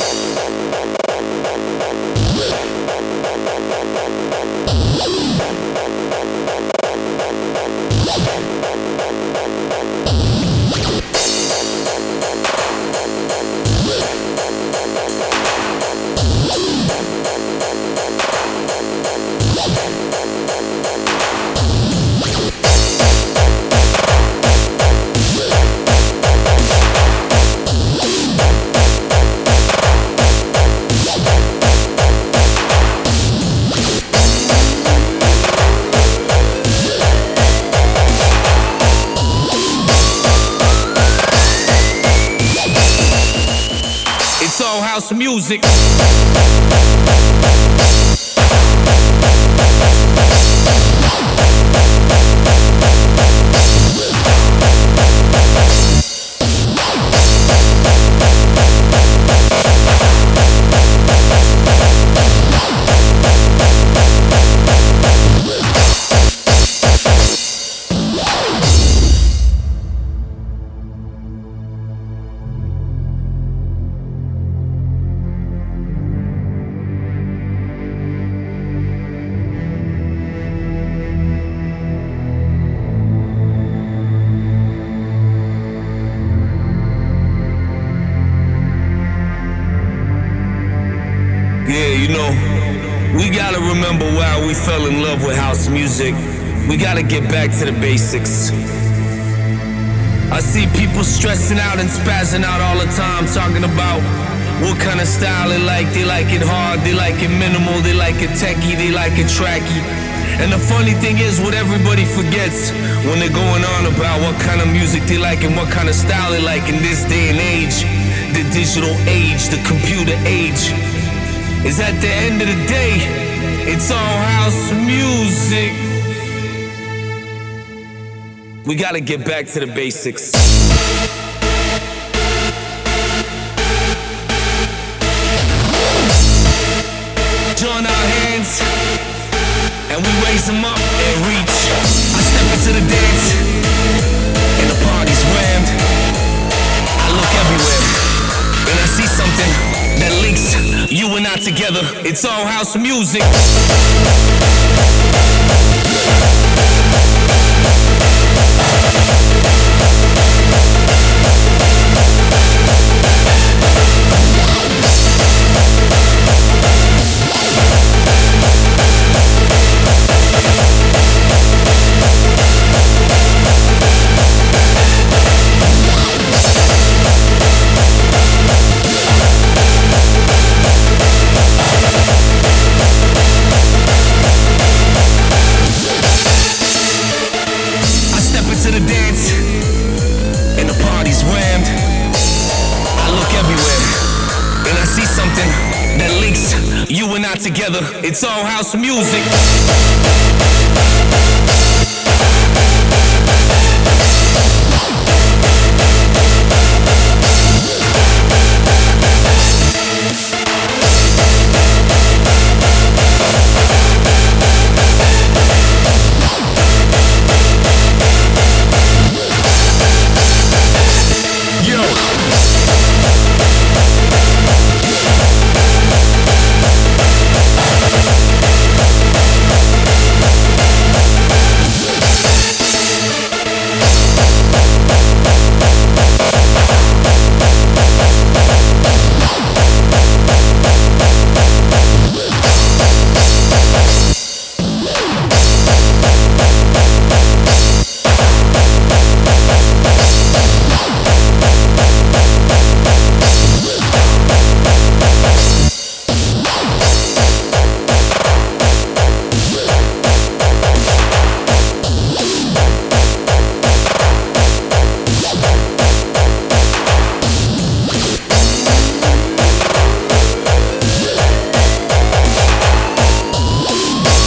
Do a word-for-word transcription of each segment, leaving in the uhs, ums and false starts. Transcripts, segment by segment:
Soul house music. Yeah, you know, we gotta remember why we fell in love with house music. We gotta get back to the basics. I see people stressing out and spazzing out all the time, talking about what kind of style they like. They like it hard, they like it minimal, they like it techie, they like it tracky. And the funny thing is, what everybody forgets when they're going on about what kind of music they like and what kind of style they like in this day and age, the digital age, the computer age, is at the end of the day, it's all house music. We gotta get back to the basics. Join our hands, and we raise them up and reach. I step into the dance, and the party's rammed. I look everywhere, and I see something that links you and I together. It's all house music. To the dance, and the party's rammed. I look everywhere, and I see something that links you and I together. It's all house music.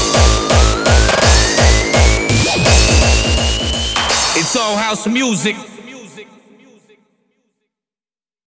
It's all house music.